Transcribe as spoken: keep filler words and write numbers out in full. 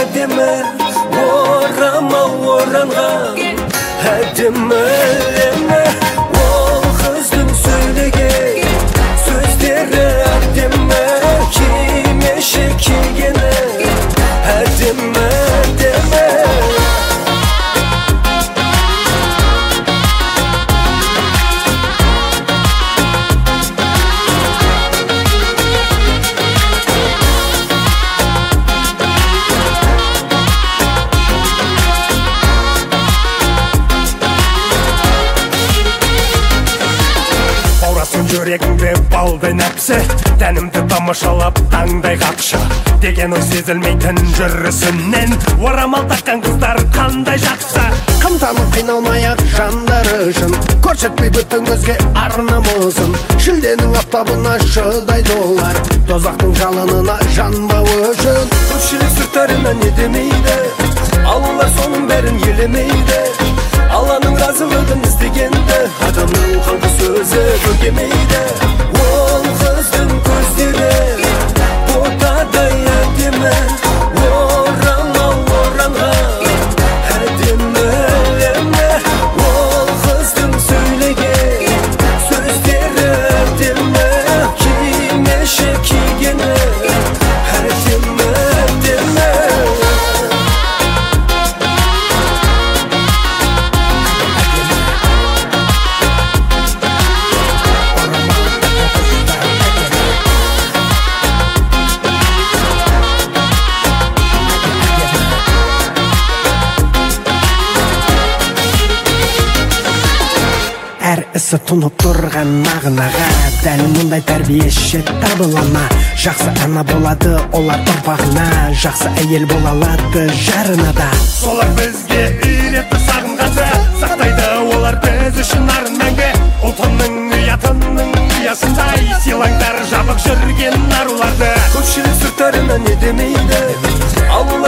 әдемі, орамал оранған әдемі, әдемі. Ол қыздың сөйлеген сөздері әдемі, кимеші кигені әдемі, әдемі. Жүрегіңде балдай нәпсі, тәнімді тамашалап таңдай қақшы деген ой сезілмейтін жүрісінен. Орамал таққан қыздар қандай жақсы. Қымтанып қиналмай-ақ жандары үшін, көрсетпей бүтін көзге ар-намысын. Шілденің аптабына шыдайды олар, тозақтың жалынына жанбау үшін. Көпшілік сырттарына не демейді, ал олар соның бәрін елемейді. Алланың разылығын іздегенді, адамның қаңғы сөзі бөгемейді. Ол қыздың көздері ботадай әдемі, орамал оранған әдемі, әдемі. Ол қыздың сөйлеген сөздері әдемі, кимеші кигені әдемі, әдемі. Әр ісі тұнып тұрған мағынаға, дәл мұндай тәрбиеші табылана. Жақсы ана болады олар ұрпағына, жақсы әйел бола алады жарына да. Солар бізге үйретті сағынғанды, сақтайды олар біз үшін арын мәңгі. Ұлтының ұятының ұясындай, сыйлаңдар жабық жүрген аруларды. Көпшілік сырттарына не демейді, ал